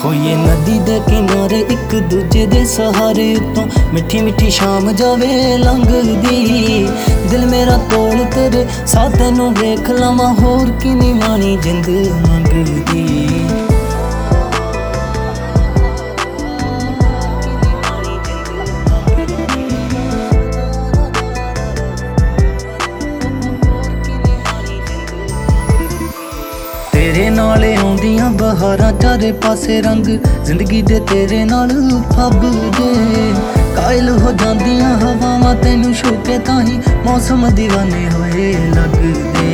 ਹੋਈਏ ਨਦੀ ਦੇ ਕਿਨਾਰੇ ਇੱਕ ਦੂਜੇ ਦੇ ਸਹਾਰੇ ਉੱਤੋਂ ਮਿੱਠੀ ਮਿੱਠੀ ਸ਼ਾਮ ਜਾਵੇ ਲੰਘਦੀ। ਦਿਲ ਮੇਰਾ ਕੋਲ ਤੇਰੇ ਸਾਹ ਤੈਨੂੰ ਵੇਖ ਲਵਾਂ, ਹੋਰ ਕੀ ਨੀ ਮਾਣੀ ਜਿੰਦ ਮੰਗਦੀ। ਤੇਰੇ ਨਾਲ ਆਉਂਦੀਆਂ ਬਹਾਰਾਂ ਚਾਰੇ ਪਾਸੇ ਰੰਗ ਜ਼ਿੰਦਗੀ ਦੇ ਤੇਰੇ ਨਾਲ ਫੱਬਦੇ। ਕਾਇਲ ਹੋ ਜਾਂਦੀਆਂ ਹਵਾਵਾਂ ਤੈਨੂੰ ਛੂ ਕੇ ਤਾਹੀਂ ਮੌਸਮ دیਵਾਨੇ ਹੋਏ ਲੱਗਦੇ।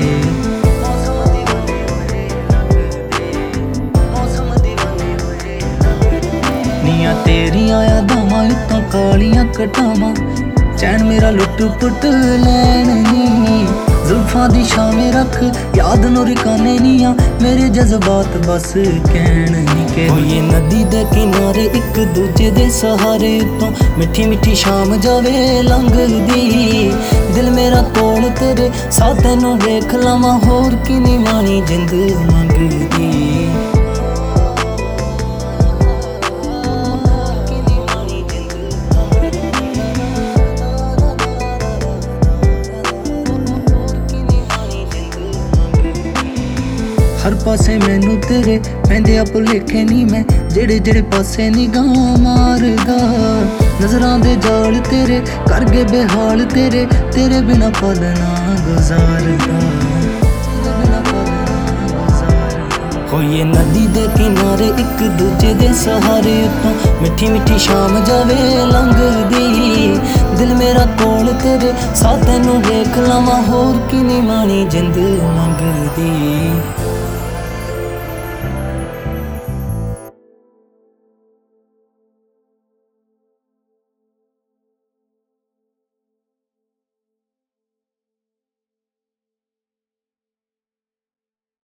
ਨੀਆਂ ਤੇਰੀਆਂ ਯਾਦਾਂ ਉੱਤੋਂ ਕਾਲੀਆਂ ਘਟਾਵਾਂ, ਚੈਨ ਮੇਰਾ ਲੁੱਟ ਪੁੱਟ ਲੈਣ ਨੀ। ਜ਼ੁਲਫਾਂ ਦੀ ਛਾਵੇਂ ਰੱਖ ਯਾਦ ਨੂੰ ਰਿਕਾਨੇ ਨੀਆਂ, ਮੇਰੇ ਜਜ਼ਬਾਤ ਬਸ ਕਹਿਣ ਨੀ ਕਿ ਹੋਈਏ ਨਦੀ ਦੇ ਕਿਨਾਰੇ ਇੱਕ ਦੂਜੇ ਦੇ ਸਹਾਰੇ ਉੱਤੋਂ ਮਿੱਠੀ ਮਿੱਠੀ ਸ਼ਾਮ ਜਾਵੇ ਲੰਘਦੀ। ਦਿਲ ਮੇਰਾ ਕੋਲ ਤੇਰੇ ਸਾਹ ਤੈਨੂੰ ਵੇਖ ਲਵਾਂ, ਹੋਰ ਕੀ ਨੀ ਮਾਣੀ ਜਿੰਦ ਮੰਗਦੀ। ਹਰ ਪਾਸੇ ਮੈਨੂੰ ਤੇਰੇ ਪੈਂਦੇ ਆ ਭੁਲੇਖੇ ਨੀ, ਮੈਂ ਜਿਹੜੇ ਜਿਹੜੇ ਪਾਸੇ ਨਿਗਾਹ ਮਾਰਦਾ। ਨਜ਼ਰਾਂ ਦੇ ਜਾਲ ਤੇਰੇ ਕਰ ਗਏ ਬੇਹਾਲ, ਤੇਰੇ ਤੇਰੇ ਬਿਨਾ ਪਲ ਨਾ ਗੁਜ਼ਾਰਦਾ। ਹੋਈਏ ਨਦੀ ਦੇ ਕਿਨਾਰੇ ਇੱਕ ਦੂਜੇ ਦੇ ਸਹਾਰੇ ਉੱਤੋਂ ਮਿੱਠੀ ਮਿੱਠੀ ਸ਼ਾਮ ਜਾਵੇ ਲੰਘਦੀ। ਦਿਲ ਮੇਰਾ ਕੋਲ ਤੇਰੇ ਸਾਹ ਤੈਨੂੰ ਵੇਖ ਲਵਾਂ, ਹੋਰ ਕੀ ਨੀ ਮਾਣੀ ਜਿੰਦ ਮੰਗਦੀ।